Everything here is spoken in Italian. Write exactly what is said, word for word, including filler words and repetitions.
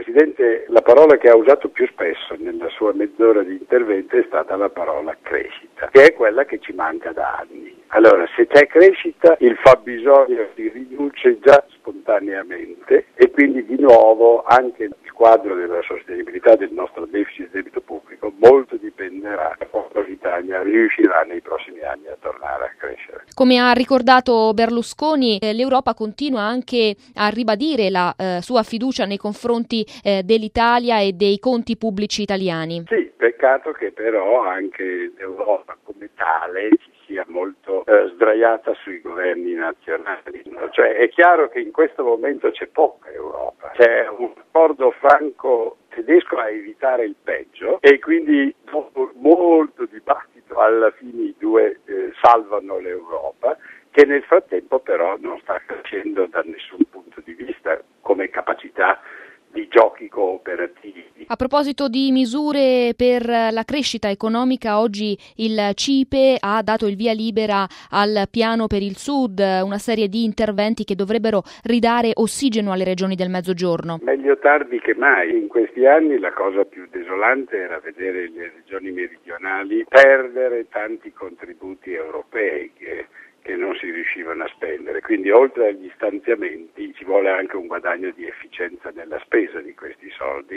Presidente la parola che ha usato più spesso nella sua mezz'ora di intervento è stata la parola crescita, che è quella che ci manca da anni. Allora, se c'è crescita, il fabbisogno si riduce già spontaneamente e quindi di nuovo anche il quadro della sostenibilità del nostro deficit debito pubblico molto dipenderà da quanto l'Italia riuscirà nei prossimi anni a tornare a crescere. Come ha ricordato Berlusconi, eh, l'Europa continua anche a ribadire la eh, sua fiducia nei confronti eh, dell'Italia e dei conti pubblici italiani. Sì, peccato che però anche l'Europa come tale ci sia molto eh, sdraiata sui governi nazionali. Cioè è chiaro che in questo momento c'è poca Europa, c'è un accordo franco-tedesco a evitare il peggio e quindi dopo molto dibattito alla fine i due eh, salvano l'Europa, che nel frattempo però non sta crescendo da nessun punto di vista come capacità di giochi cooperativi. A proposito di misure per la crescita economica, oggi il C I P E ha dato il via libera al piano per il Sud, una serie di interventi che dovrebbero ridare ossigeno alle regioni del Mezzogiorno. Meglio tardi che mai. In questi anni la cosa più desolante era vedere le regioni meridionali perdere tanti contributi europei che che non si riuscivano a spendere, quindi oltre agli stanziamenti ci vuole anche un guadagno di efficienza nella spesa di questi soldi.